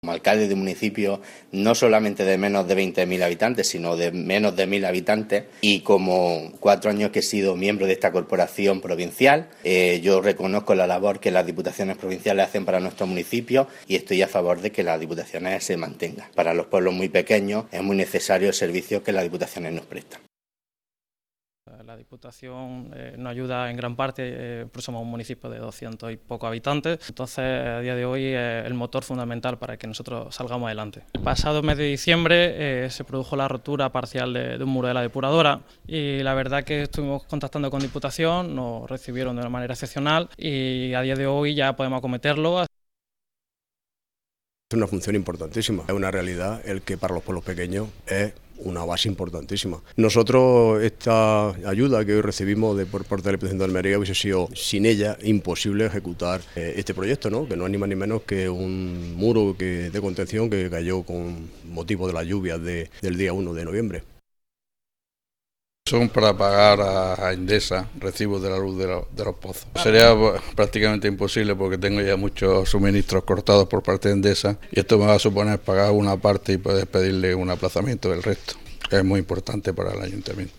Como alcalde de un municipio no solamente de menos de 20.000 habitantes, sino de menos de 1.000 habitantes, y como 4 años que he sido miembro de esta corporación provincial, yo reconozco la labor que las diputaciones provinciales hacen para nuestro municipio y estoy a favor de que las diputaciones se mantengan. Para los pueblos muy pequeños es muy necesario el servicio que las diputaciones nos prestan. La Diputación nos ayuda en gran parte, pues somos un municipio de 200 y pocos habitantes, entonces a día de hoy es el motor fundamental para que nosotros salgamos adelante. El pasado mes de diciembre se produjo la rotura parcial de un muro de la depuradora y la verdad que estuvimos contactando con Diputación, nos recibieron de una manera excepcional y a día de hoy ya podemos acometerlo. Es una función importantísima, es una realidad el que para los pueblos pequeños es una base importantísima. Nosotros esta ayuda que hoy recibimos por parte del Ayuntamiento de Almería hubiese sido sin ella imposible ejecutar este proyecto, ¿no? Que no es ni más ni menos que un muro de contención que cayó con motivo de las lluvias del día 1 de noviembre. Son para pagar a Endesa recibos de la luz de los pozos. Sería prácticamente imposible porque tengo ya muchos suministros cortados por parte de Endesa y esto me va a suponer pagar una parte y poder pedirle un aplazamiento del resto. Es muy importante para el ayuntamiento.